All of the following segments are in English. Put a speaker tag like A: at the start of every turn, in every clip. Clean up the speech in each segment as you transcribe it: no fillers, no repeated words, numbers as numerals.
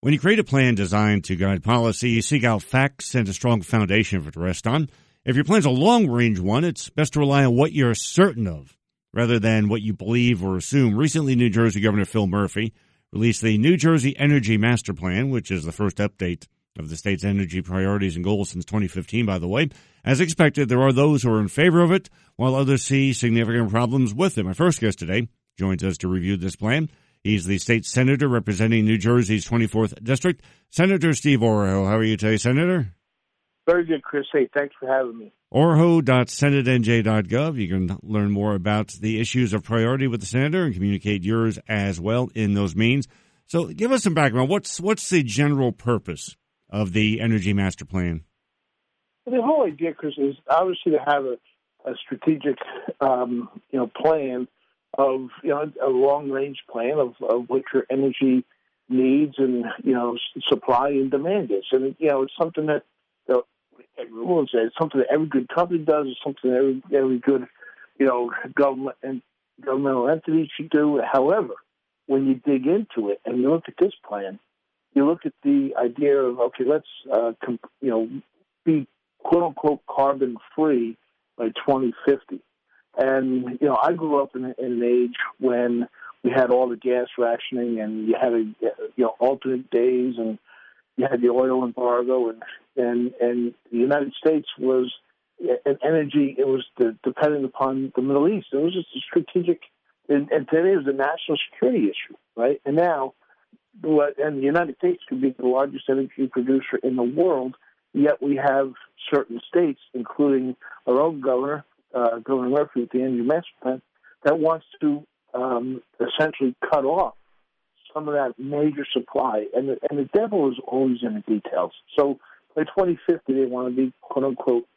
A: When you create a plan designed to guide policy, you seek out facts and a strong foundation for it to rest on. If your plan's a long-range one, it's best to rely on what you're certain of rather than what you believe or assume. Recently, New Jersey Governor Phil Murphy released the New Jersey Energy Master Plan, which is the first update of the state's energy priorities and goals since 2015, by the way. As expected, there are those who are in favor of it, while others see significant problems with it. My first guest today joins us to review this plan. He's the state senator representing New Jersey's 24th District, Senator Steve Oroho. How are you today, Senator?
B: Very good, Chris. Hey, thanks for having me.
A: Oroho.senatenj.gov. You can learn more about the issues of priority with the senator and communicate yours as well in those means. So give us some background. What's the general purpose of the Energy Master Plan?
B: Well, the whole idea, Chris, is obviously to have a strategic, plan of, a long-range plan of what your energy needs and, supply and demand is. And, it's something that, everyone says, it's something that every good company does. It's something that every good, government and governmental entity should do. However, when you dig into it and you look at this plan, you look at the idea of, okay, let's, be quote-unquote carbon-free by 2050. And, I grew up in an age when we had all the gas rationing and you had, alternate days and you had the oil embargo and the United States was an energy, it was dependent upon the Middle East. It was just a strategic, and today it was a national security issue, right? And now, and the United States could be the largest energy producer in the world, yet we have certain states, including our own governor, Governor Murphy with the Energy Master Plan, that wants to essentially cut off some of that major supply. And the devil is always in the details. So by 2050, they want to be, quote unquote,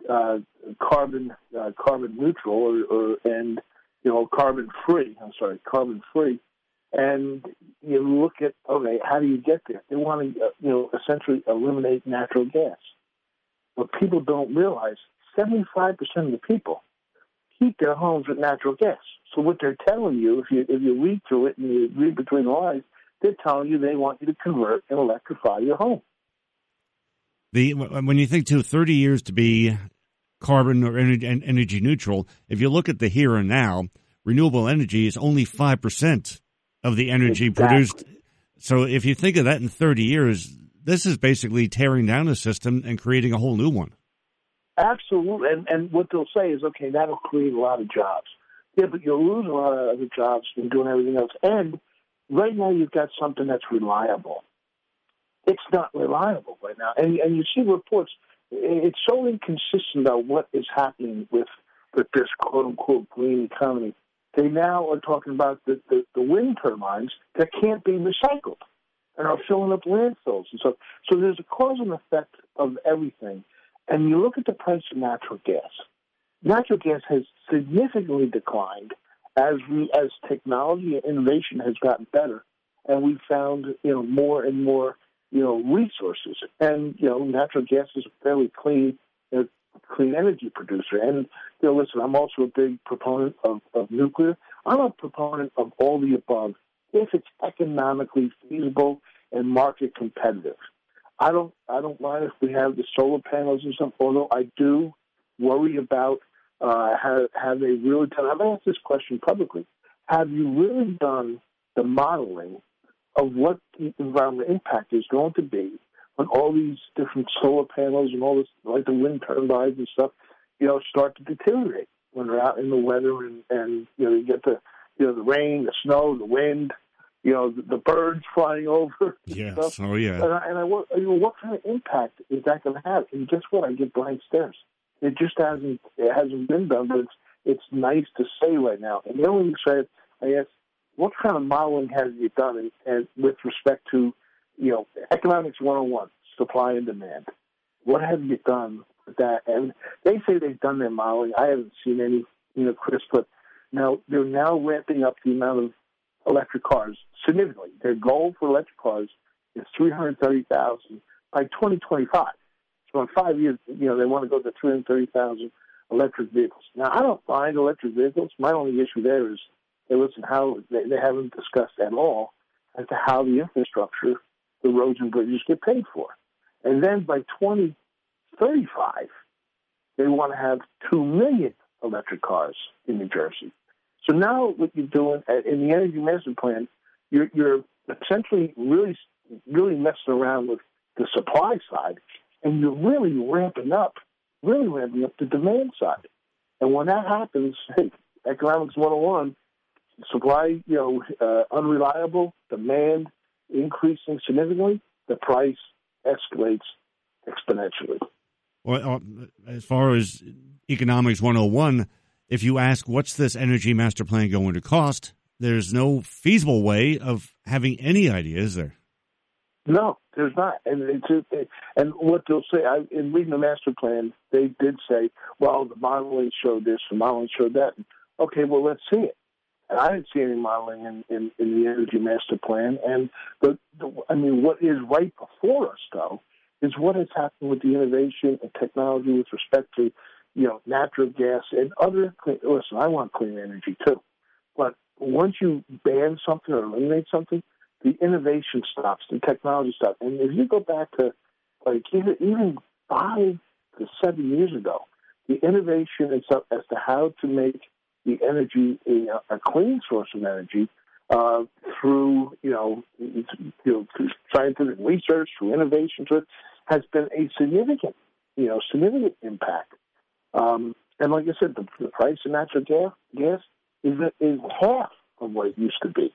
B: carbon neutral and carbon free. Carbon free. And you look at, okay, how do you get there? They want to, essentially eliminate natural gas. What people don't realize, 75% of the people heat their homes with natural gas. So what they're telling you, if you read through it and you read between the lines, they're telling you they want you to convert and electrify your home.
A: When you think to 30 years to be carbon or energy neutral, if you look at the here and now, renewable energy is only 5% of the energy produced. So if you think of that in 30 years, this is basically tearing down a system and creating a whole new one.
B: Absolutely. And what they'll say is, okay, that'll create a lot of jobs. Yeah, but you'll lose a lot of other jobs from doing everything else. And right now you've got something that's reliable. It's not reliable right now. And you see reports, it's so inconsistent about what is happening with this quote-unquote green economy. They now are talking about the wind turbines that can't be recycled and are filling up landfills. And so there's a cause and effect of everything. And you look at the price of natural gas. Natural gas has significantly declined as technology and innovation has gotten better, and we've found more and more resources. And natural gas is a fairly clean energy producer. And listen, I'm also a big proponent of nuclear. I'm a proponent of all the above if it's economically feasible and market competitive. I don't mind if we have the solar panels and stuff, although I do worry about have they really done, I've asked this question publicly, have you really done the modeling of what the environmental impact is going to be when all these different solar panels and all this, like the wind turbines and stuff, start to deteriorate when they're out in the weather and you get the rain, the snow, the wind, the birds flying over.
A: Yes.
B: Stuff.
A: Oh, yeah.
B: And I what kind of impact is that going to have? And guess what? I get blank stares. It just hasn't been done, but it's nice to say right now. And the only thing I asked, what kind of modeling have you done and with respect to, economics 101, supply and demand? What have you done with that? And they say they've done their modeling. I haven't seen any, Chris, but now they're now ramping up the amount of electric cars significantly. Their goal for electric cars is 330,000 by 2025. So in 5 years, they want to go to 330,000 electric vehicles. Now, I don't mind electric vehicles. My only issue there is, how they haven't discussed at all as to how the infrastructure the roads and bridges get paid for. And then by 2035, they want to have 2 million electric cars in New Jersey. So now what you're doing in the Energy Master Plan, you're essentially really messing around with the supply side, and you're really ramping up the demand side. And when that happens, economics 101, supply, unreliable, demand increasing significantly, the price escalates exponentially.
A: Well, as far as economics 101, if you ask what's this energy master plan going to cost, there's no feasible way of having any idea, is there?
B: No, there's not. And what they'll say, in reading the master plan, they did say, well, the modeling showed this, the modeling showed that. Okay, well, let's see it. And I didn't see any modeling in the Energy Master Plan. And, what is right before us, though, is what has happened with the innovation and technology with respect to, natural gas and other clean. Listen, I want clean energy, too. But once you ban something or eliminate something, the innovation stops, the technology stops. And if you go back to, even 5 to 7 years ago, the innovation as to how to make the energy a clean source of energy through scientific research, through innovation, has been a significant impact. And like I said, the price of natural gas is half of what it used to be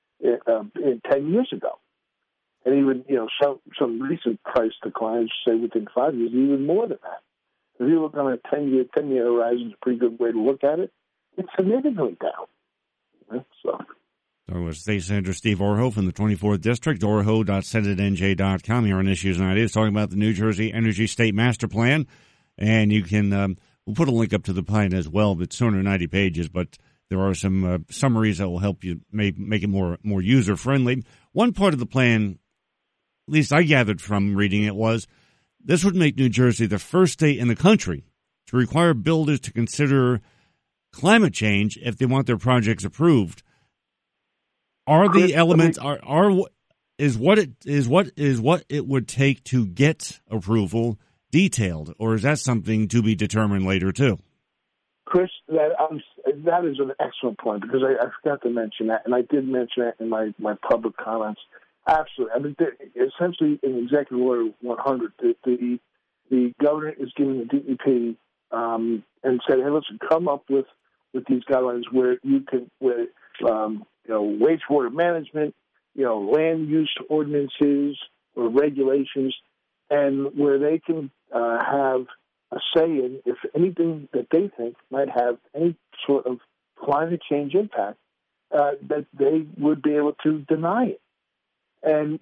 B: 10 years ago. And even some recent price declines, say within 5 years, even more than that. If you look on a 10-year horizon, it's a pretty good way to look at it. It's significantly down. So
A: State Senator Steve Orho from the 24th District, orho.senatenj.com here on Issues and Ideas, talking about the New Jersey Energy State Master Plan. And you can, we'll put a link up to the plan as well. It's 290 pages, but there are some summaries that will help you make it more user-friendly. One part of the plan, at least I gathered from reading it, was this would make New Jersey the first state in the country to require builders to consider climate change if they want their projects approved. Are the elements is what it would take to get approval detailed, or is that something to be determined later too?
B: Chris, that is an excellent point, because I forgot to mention that, and I did mention that in my public comments. Absolutely. Essentially, in Executive Order 100, the governor is giving the DEP and said, hey, listen, come up with these guidelines where you can, wastewater management, land use ordinances or regulations, and where they can have a say in if anything that they think might have any sort of climate change impact, that they would be able to deny it. And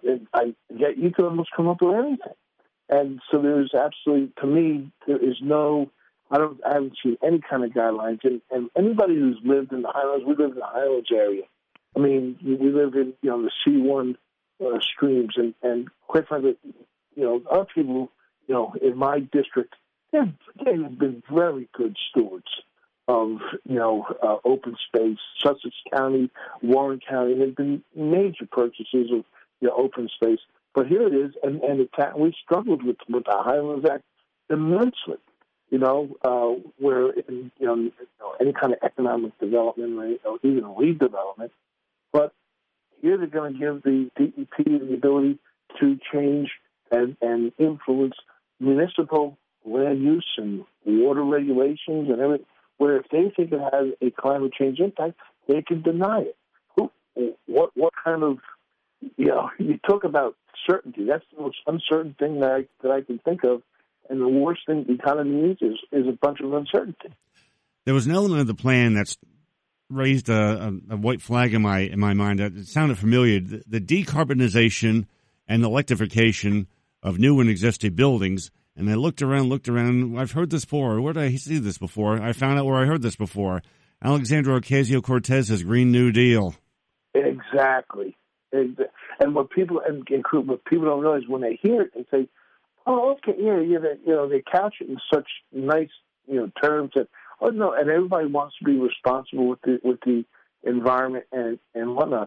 B: you could almost come up with anything. And so there's absolutely, to me, there is no, I haven't seen any kind of guidelines. And anybody who's lived in the Highlands, we live in the Highlands area. I mean, we live in, the C1 streams, and quite frankly, other people, in my district, they've been very good stewards of, open space. Sussex County, Warren County, they've been major purchases of open space. But here it is, and we struggled with the Highlands Act immensely. Where any kind of economic development, or even redevelopment. But here they're going to give the DEP the ability to change and influence municipal land use and water regulations and everything, where if they think it has a climate change impact, they can deny it. What kind of, you talk about certainty. That's the most uncertain thing that I can think of. And the worst thing the economy needs is a bunch of uncertainty.
A: There was an element of the plan that's raised a white flag in my mind. It sounded familiar. The decarbonization and electrification of new and existing buildings. And I looked around. I've heard this before. Where did I see this before? I found out where I heard this before. Alexandria Ocasio-Cortez's Green New Deal.
B: Exactly. And what people don't realize when they hear it, they say, "Oh, okay, they couch it in such nice, terms that, oh no," and everybody wants to be responsible with the environment and whatnot.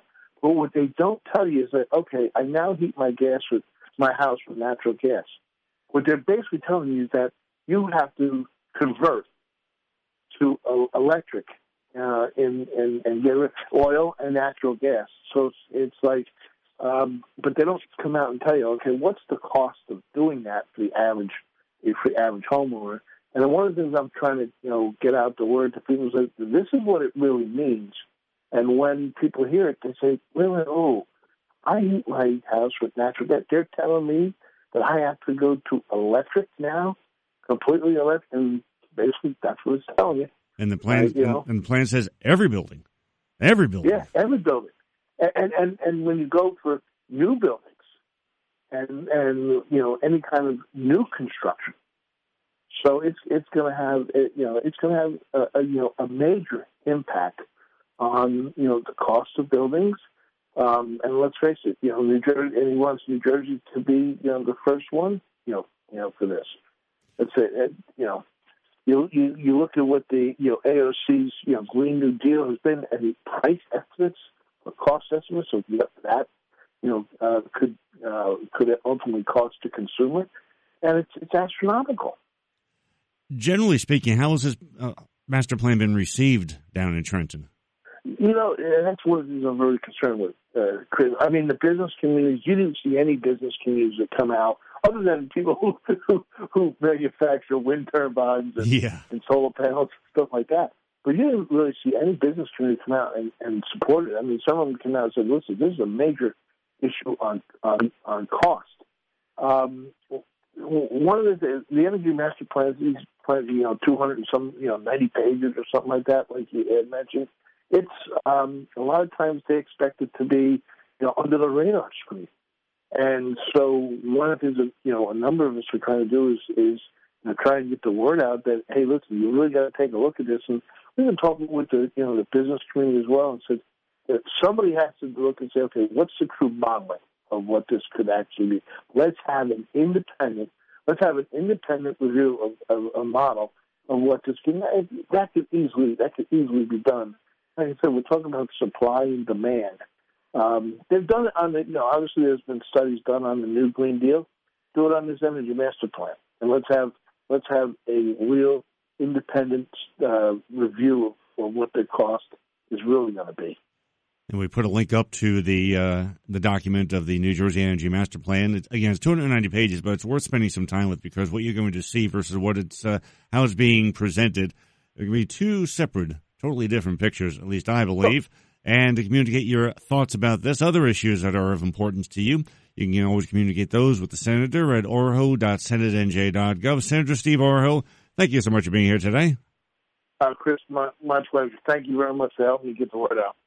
B: But what they don't tell you is that, okay, I now heat my house with natural gas. What they're basically telling you is that you have to convert to electric and get rid of oil and natural gas. So it's like, but they don't come out and tell you, okay, what's the cost of doing that for the average homeowner? And one of the things I'm trying to, get out the word to people is that this is what it really means. And when people hear it, they say, well, oh, I heat my house with natural gas. They're telling me that I have to go to electric now, completely electric, and basically that's what it's telling you.
A: And the plan, and the plan says every building. Yeah, every building.
B: And when you go for new buildings and any kind of new construction, so it's going to have a major impact on the cost of buildings. And let's face it, New Jersey, and he wants New Jersey to be the first one for this. That's it. You look at what the AOC's Green New Deal has been, and the price estimates or cost estimates of that could ultimately cost the consumer, and it's astronomical.
A: Generally speaking, how has this master plan been received down in Trenton?
B: That's what I'm very concerned with, Chris. I mean, the business communities, you didn't see any business communities that come out other than people who manufacture wind turbines and solar panels and stuff like that. But you didn't really see any business community come out and support it. I mean, some of them came out and said, listen, this is a major issue on cost. One of the energy master plans, these plans, 200 and some, 90 pages or something like that, like you had mentioned. It's a lot of times they expect it to be, under the radar screen. And so one of the things that, a number of us are trying to do is try and get the word out that, hey, listen, you really got to take a look at this. And we've been talking with the business community as well and said that somebody has to look and say, okay, what's the true modeling of what this could actually be? Let's have an independent review of a model of what this can. That could easily be done. Like I said, we're talking about supply and demand. They've done it on obviously there's been studies done on the new Green Deal. Do it on this energy master plan, and let's have a real independent review of what the cost is really going to be.
A: And we put a link up to the document of the New Jersey Energy Master Plan. It's 290 pages, but it's worth spending some time with because what you're going to see versus what how it's being presented, there can be two separate, totally different pictures, at least I believe. And to communicate your thoughts about this, other issues that are of importance to you, you can always communicate those with the Senator at orho.senatenj.gov. Senator Steve Orho, thank you so much for being here today.
B: Chris, my pleasure. Thank you very much for helping me get the word out.